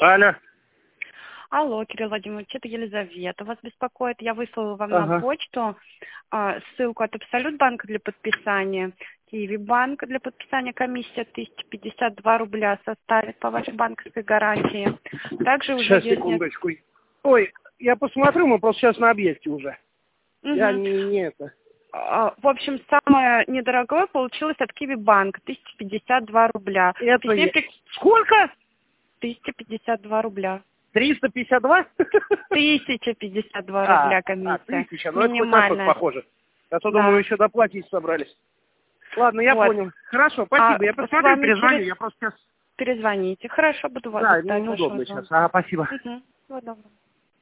Алло. Алло, Кирилл Владимирович, это Елизавета вас беспокоит. Я выслала вам на почту ссылку от Абсолют банка для подписания. Киви банк для подписания комиссия 1052 рубля составит по вашей банковской гарантии. Также уже Сейчас, секундочку. Ой, я посмотрю, мы просто сейчас на объекте уже. Я не это. В общем, самое недорогое получилось от Киви банка 1052 рубля. Это сколько? 1052 рубля. 352? 1052 рубля комиссия. 1000, ну это хоть так вот похоже. А то, думаю, еще доплатить собрались. Ладно, я понял. Хорошо, спасибо. Я посмотрю, перезвоню. Я просто сейчас... Перезвоните. Хорошо, буду вас ждать. Да, неудобно сейчас. Спасибо. Всего доброго.